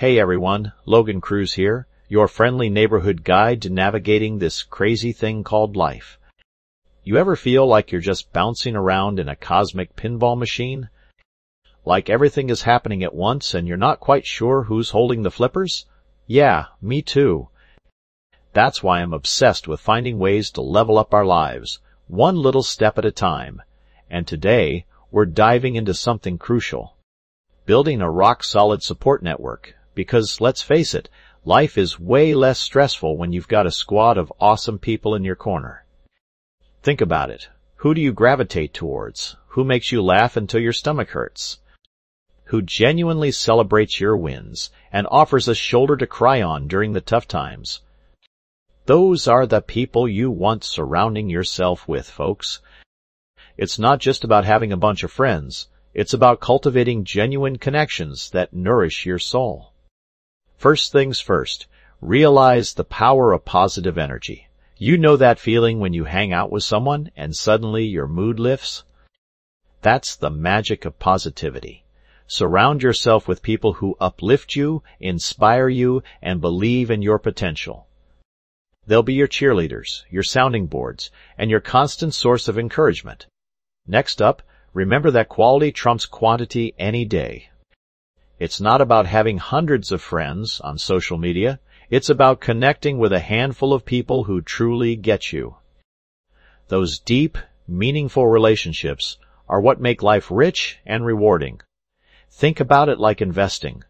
Hey everyone, Logan Cruz here, your friendly neighborhood guide to navigating this crazy thing called life. You ever feel like you're just bouncing around in a cosmic pinball machine? Like everything is happening at once and you're not quite sure who's holding the flippers? Yeah, me too. That's why I'm obsessed with finding ways to level up our lives, one little step at a time. And today, we're diving into something crucial. Building a rock-solid support network. Because, let's face it, life is way less stressful when you've got a squad of awesome people in your corner. Think about it. Who do you gravitate towards? Who makes you laugh until your stomach hurts? Who genuinely celebrates your wins and offers a shoulder to cry on during the tough times? Those are the people you want surrounding yourself with, folks. It's not just about having a bunch of friends. It's about cultivating genuine connections that nourish your soul. First things first, realize the power of positive energy. You know that feeling when you hang out with someone and suddenly your mood lifts? That's the magic of positivity. Surround yourself with people who uplift you, inspire you, and believe in your potential. They'll be your cheerleaders, your sounding boards, and your constant source of encouragement. Next up, remember that quality trumps quantity any day. It's not about having hundreds of friends on social media. It's about connecting with a handful of people who truly get you. Those deep, meaningful relationships are what make life rich and rewarding. Think about it like investing.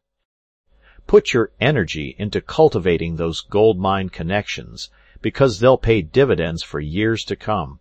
Put your energy into cultivating those gold-mine connections because they'll pay dividends for years to come.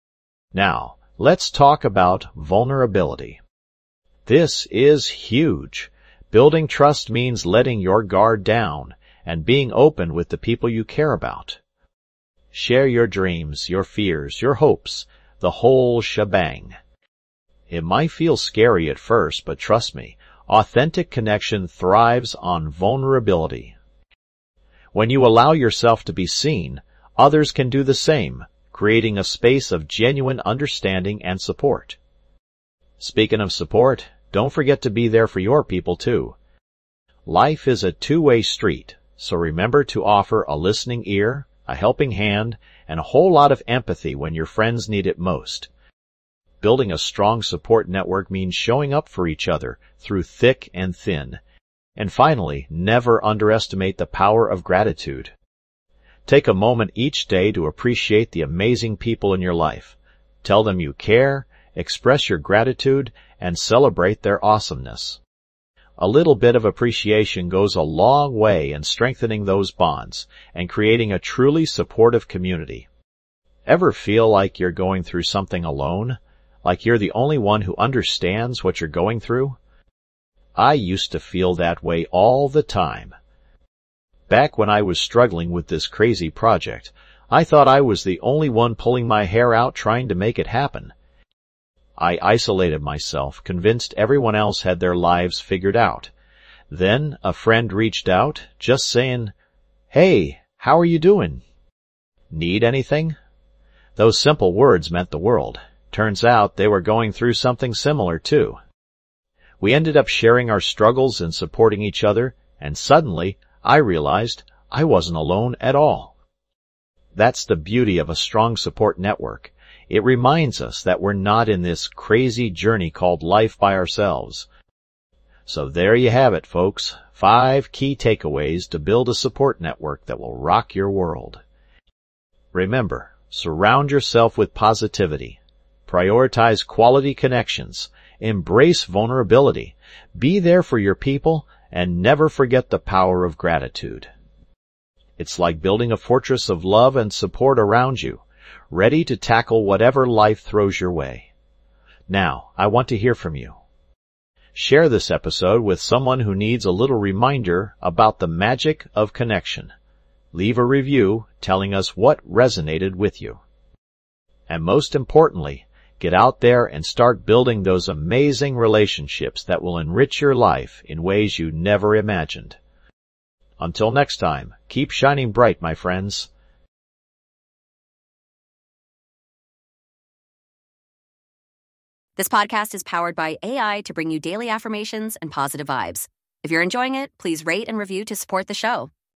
Now, let's talk about vulnerability. This is huge. Building trust means letting your guard down and being open with the people you care about. Share your dreams, your fears, your hopes, the whole shebang. It might feel scary at first, but trust me, authentic connection thrives on vulnerability. When you allow yourself to be seen, others can do the same, creating a space of genuine understanding and support. Speaking of support, don't forget to be there for your people, too. Life is a two-way street, so remember to offer a listening ear, a helping hand, and a whole lot of empathy when your friends need it most. Building a strong support network means showing up for each other through thick and thin. And finally, never underestimate the power of gratitude. Take a moment each day to appreciate the amazing people in your life. Tell them you care, express your gratitude, and celebrate their awesomeness. A little bit of appreciation goes a long way in strengthening those bonds and creating a truly supportive community. Ever feel like you're going through something alone? Like you're the only one who understands what you're going through? I used to feel that way all the time. Back when I was struggling with this crazy project, I thought I was the only one pulling my hair out trying to make it happen. I isolated myself, convinced everyone else had their lives figured out. Then a friend reached out, just saying, "Hey, how are you doing? Need anything?" Those simple words meant the world. Turns out they were going through something similar, too. We ended up sharing our struggles and supporting each other, and suddenly I realized I wasn't alone at all. That's the beauty of a strong support network. It reminds us that we're not in this crazy journey called life by ourselves. So there you have it, folks. 5 key takeaways to build a support network that will rock your world. Remember, surround yourself with positivity. Prioritize quality connections. Embrace vulnerability. Be there for your people, and never forget the power of gratitude. It's like building a fortress of love and support around you, ready to tackle whatever life throws your way. Now, I want to hear from you. Share this episode with someone who needs a little reminder about the magic of connection. Leave a review telling us what resonated with you. And most importantly, get out there and start building those amazing relationships that will enrich your life in ways you never imagined. Until next time, keep shining bright, my friends. This podcast is powered by AI to bring you daily affirmations and positive vibes. If you're enjoying it, please rate and review to support the show.